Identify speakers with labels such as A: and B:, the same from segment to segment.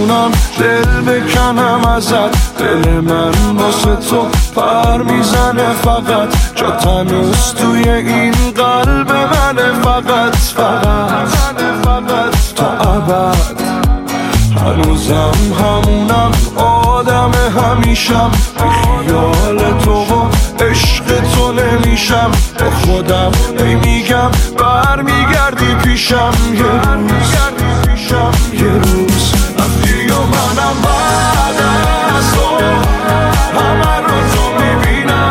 A: میتونم دل بکنم ازت، دل من واسه تو پر میزنه فقط، جا تنوز توی این قلب منه فقط تا ابد. هنوزم همونم آدم همیشم، بی خیال تو و عشق تو نمیشم، با خودم میگم برمیگردی پیشم یه روز رفتی و منم بعد از تو همه رو تو میبینم،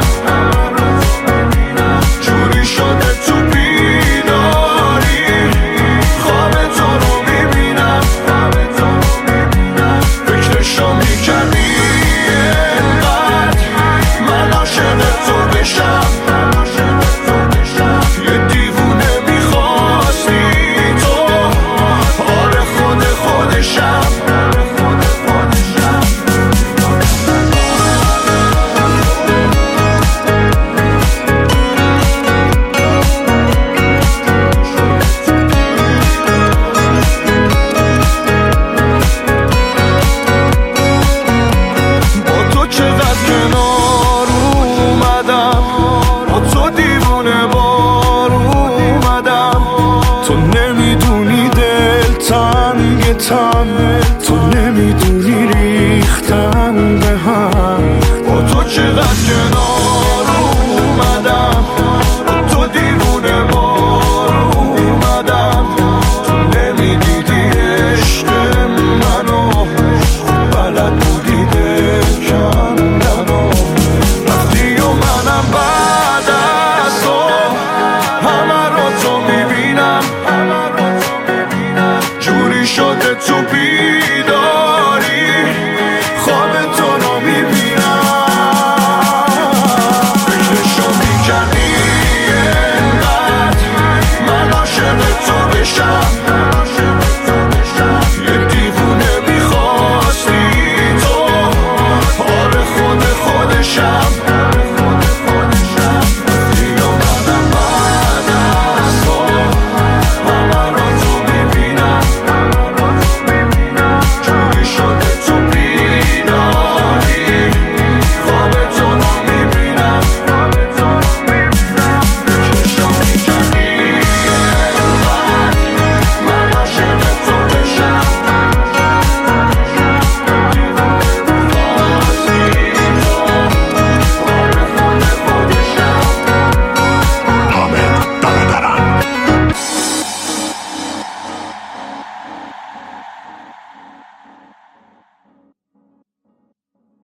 A: جوری شده تو بیداری خواب تو رو میبینم، فکرشو میکردی انقدر من عاشق تو بشم، یه دیوونه میخواستی تو، آره خودشم. تو نمیدونی ریختن به هم، با تو چقدر